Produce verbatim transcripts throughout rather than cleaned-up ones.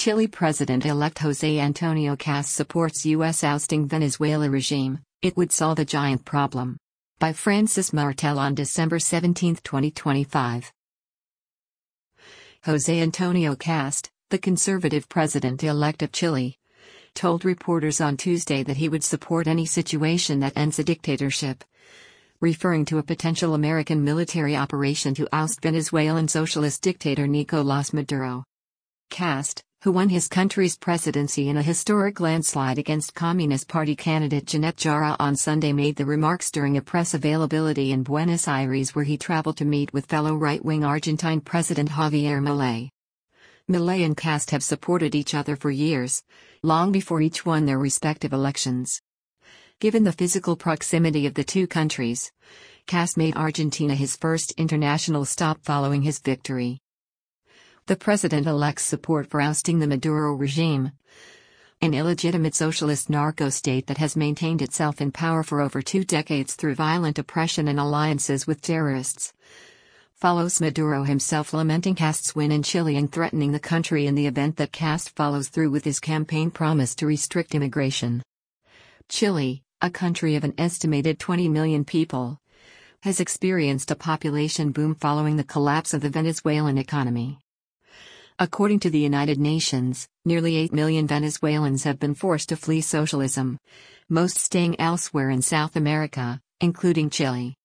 Chile President-elect José Antonio Cast supports U S ousting Venezuela regime, it would solve a giant problem. By Francis Martel on December seventeenth twenty twenty-five. José Antonio Cast, the conservative president-elect of Chile, told reporters on Tuesday that he would support any situation that ends a dictatorship, referring to a potential American military operation to oust Venezuelan socialist dictator Nicolás Maduro. Cast, who won his country's presidency in a historic landslide against Communist Party candidate Janet Jara on Sunday, made the remarks during a press availability in Buenos Aires, where he traveled to meet with fellow right-wing Argentine President Javier Milei. Milei and Cast have supported each other for years, long before each won their respective elections. Given the physical proximity of the two countries, Cast made Argentina his first international stop following his victory. The president-elect's support for ousting the Maduro regime, an illegitimate socialist narco-state that has maintained itself in power for over two decades through violent oppression and alliances with terrorists, follows Maduro himself lamenting Cast's win in Chile and threatening the country in the event that Cast follows through with his campaign promise to restrict immigration. Chile, a country of an estimated twenty million people, has experienced a population boom following the collapse of the Venezuelan economy. According to the United Nations, nearly eight million Venezuelans have been forced to flee socialism, most staying elsewhere in South America, including Chile.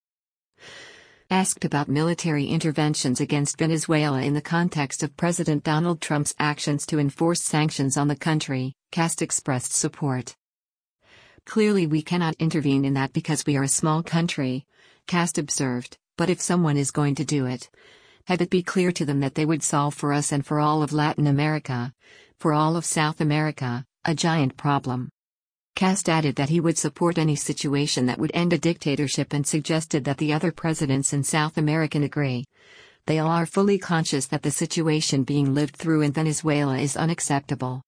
Asked about military interventions against Venezuela in the context of President Donald Trump's actions to enforce sanctions on the country, Cast expressed support. "Clearly we cannot intervene in that because we are a small country," Cast observed, "but if someone is going to do it, have it be clear to them that they would solve for us and for all of Latin America, for all of South America, a giant problem." Cast added that he would support any situation that would end a dictatorship and suggested that the other presidents in South America agree. They all are fully conscious that the situation being lived through in Venezuela is unacceptable.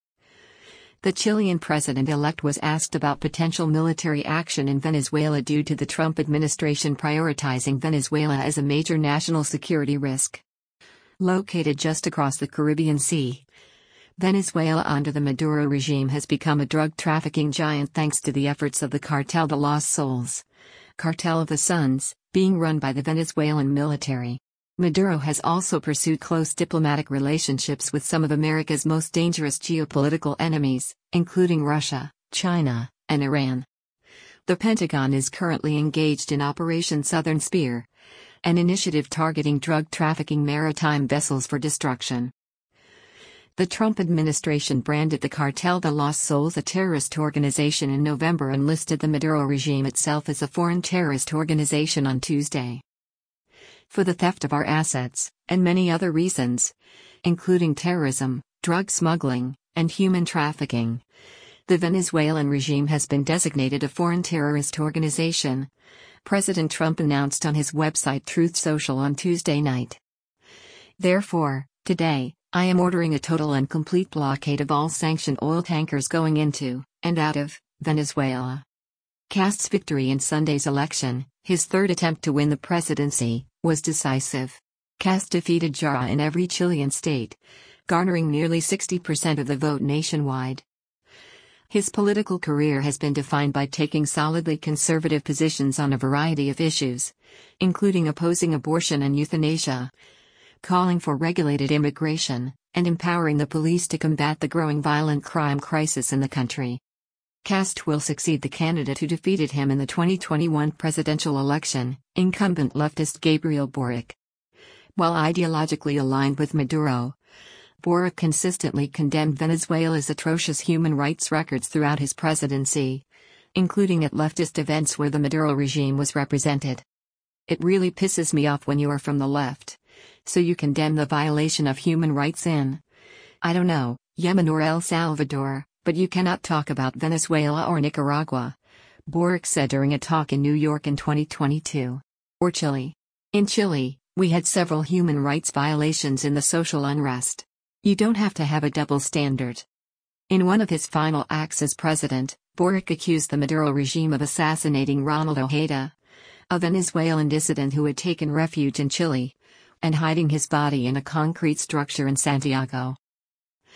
The Chilean president-elect was asked about potential military action in Venezuela due to the Trump administration prioritizing Venezuela as a major national security risk. Located just across the Caribbean Sea, Venezuela under the Maduro regime has become a drug trafficking giant thanks to the efforts of the Cartel de los Soles, Cartel of the Suns, being run by the Venezuelan military. Maduro has also pursued close diplomatic relationships with some of America's most dangerous geopolitical enemies, including Russia, China, and Iran. The Pentagon is currently engaged in Operation Southern Spear, an initiative targeting drug trafficking maritime vessels for destruction. The Trump administration branded the Cartel de los Soles a terrorist organization in November and listed the Maduro regime itself as a foreign terrorist organization on Tuesday. For the theft of our assets, and many other reasons, including terrorism, drug smuggling, and human trafficking, the Venezuelan regime has been designated a foreign terrorist organization, President Trump announced on his website Truth Social on Tuesday night. Therefore, today, I am ordering a total and complete blockade of all sanctioned oil tankers going into, and out of, Venezuela. Cast's victory in Sunday's election, his third attempt to win the presidency, was decisive. Cast defeated Jara in every Chilean state, garnering nearly sixty percent of the vote nationwide. His political career has been defined by taking solidly conservative positions on a variety of issues, including opposing abortion and euthanasia, calling for regulated immigration, and empowering the police to combat the growing violent crime crisis in the country. Cast will succeed the candidate who defeated him in the twenty twenty-one presidential election, incumbent leftist Gabriel Boric. While ideologically aligned with Maduro, Boric consistently condemned Venezuela's atrocious human rights records throughout his presidency, including at leftist events where the Maduro regime was represented. "It really pisses me off when you are from the left, so you condemn the violation of human rights in, I don't know, Yemen or El Salvador, but you cannot talk about Venezuela or Nicaragua," Boric said during a talk in New York in twenty twenty-two. Or Chile. "In Chile, we had several human rights violations in the social unrest. You don't have to have a double standard." In one of his final acts as president, Boric accused the Maduro regime of assassinating Ronald Ojeda, a Venezuelan dissident who had taken refuge in Chile, and hiding his body in a concrete structure in Santiago.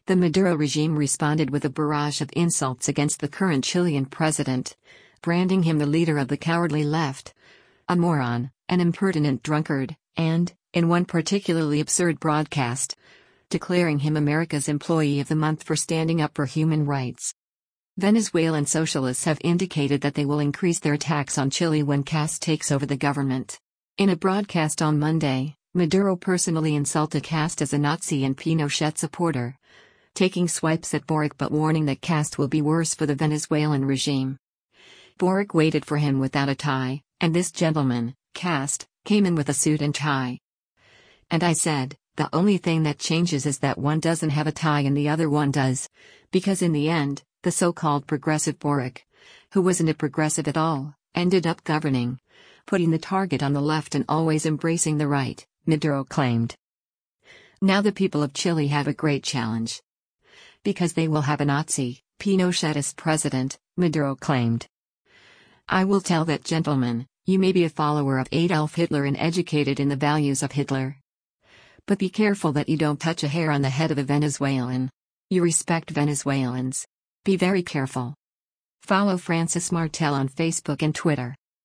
The Maduro regime responded with a barrage of insults against the current Chilean president, branding him the leader of the cowardly left, a moron, an impertinent drunkard, and, in one particularly absurd broadcast, declaring him America's Employee of the Month for standing up for human rights. Venezuelan socialists have indicated that they will increase their attacks on Chile when Cast takes over the government. In a broadcast on Monday, Maduro personally insulted Cast as a Nazi and Pinochet supporter, taking swipes at Boric but warning that Cast will be worse for the Venezuelan regime. Boric waited for him without a tie, and this gentleman, Cast, came in with a suit and tie. And I said, the only thing that changes is that one doesn't have a tie and the other one does, because in the end, the so-called progressive Boric, who wasn't a progressive at all, ended up governing, putting the target on the left and always embracing the right, Maduro claimed. Now the people of Chile have a great challenge. Because they will have a Nazi, Pinochetist president, Maduro claimed. I will tell that gentleman, you may be a follower of Adolf Hitler and educated in the values of Hitler. But be careful that you don't touch a hair on the head of a Venezuelan. You respect Venezuelans. Be very careful. Follow Francis Martel on Facebook and Twitter.